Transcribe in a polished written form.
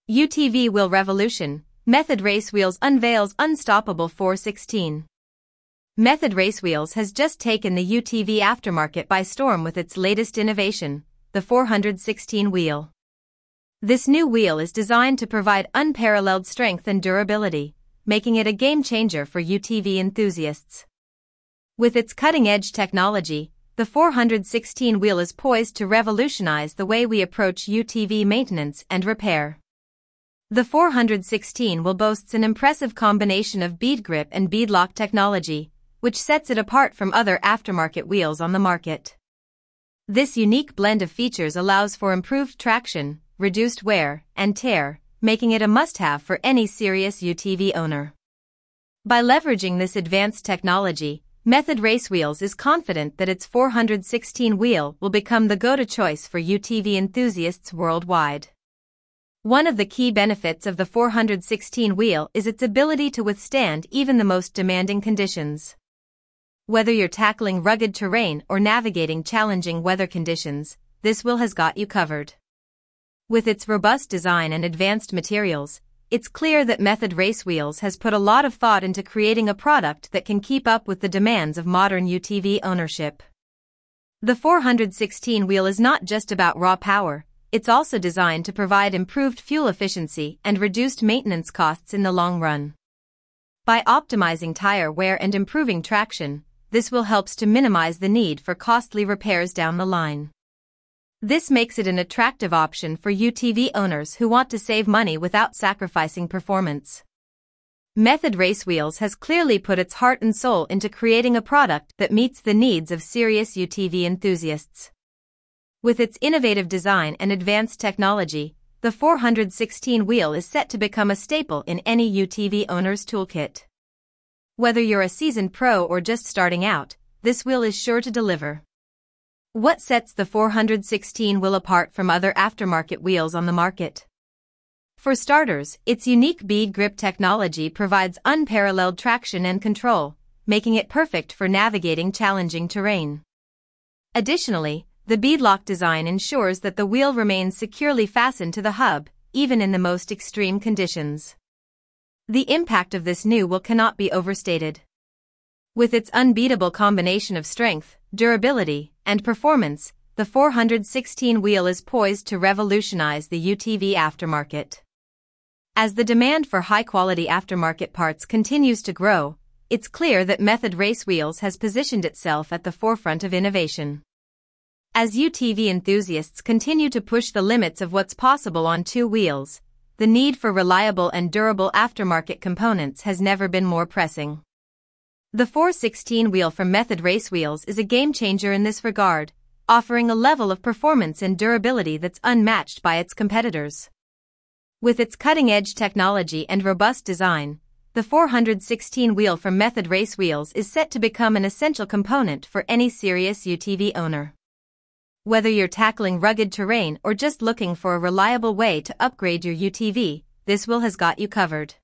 UTV Wheel Revolution, Method Race Wheels unveils unstoppable 416. Method Race Wheels has just taken the UTV aftermarket by storm with its latest innovation, the 416 wheel. This new wheel is designed to provide unparalleled strength and durability, making it a game-changer for UTV enthusiasts. With its cutting-edge technology, the 416 wheel is poised to revolutionize the way we approach UTV maintenance and repair. The 416 wheel boasts an impressive combination of bead grip and beadlock technology, which sets it apart from other aftermarket wheels on the market. This unique blend of features allows for improved traction, reduced wear and tear, making it a must-have for any serious UTV owner. By leveraging this advanced technology, Method Race Wheels is confident that its 416 wheel will become the go-to choice for UTV enthusiasts worldwide. One of the key benefits of the 416 wheel is its ability to withstand even the most demanding conditions. Whether you're tackling rugged terrain or navigating challenging weather conditions, this wheel has got you covered. With its robust design and advanced materials, it's clear that Method Race Wheels has put a lot of thought into creating a product that can keep up with the demands of modern UTV ownership. The 416 wheel is not just about raw power, it's also designed to provide improved fuel efficiency and reduced maintenance costs in the long run. By optimizing tire wear and improving traction, this wheel helps to minimize the need for costly repairs down the line. This makes it an attractive option for UTV owners who want to save money without sacrificing performance. Method Race Wheels has clearly put its heart and soul into creating a product that meets the needs of serious UTV enthusiasts. With its innovative design and advanced technology, the 416 wheel is set to become a staple in any UTV owner's toolkit. Whether you're a seasoned pro or just starting out, this wheel is sure to deliver. What sets the 416 wheel apart from other aftermarket wheels on the market? For starters, its unique bead grip technology provides unparalleled traction and control, making it perfect for navigating challenging terrain. Additionally, the beadlock design ensures that the wheel remains securely fastened to the hub, even in the most extreme conditions. The impact of this new wheel cannot be overstated. With its unbeatable combination of strength, durability, and performance, the 416 wheel is poised to revolutionize the UTV aftermarket. As the demand for high-quality aftermarket parts continues to grow, it's clear that Method Race Wheels has positioned itself at the forefront of innovation. As UTV enthusiasts continue to push the limits of what's possible on two wheels, the need for reliable and durable aftermarket components has never been more pressing. The 416 wheel from Method Race Wheels is a game-changer in this regard, offering a level of performance and durability that's unmatched by its competitors. With its cutting-edge technology and robust design, the 416 wheel from Method Race Wheels is set to become an essential component for any serious UTV owner. Whether you're tackling rugged terrain or just looking for a reliable way to upgrade your UTV, this wheel has got you covered.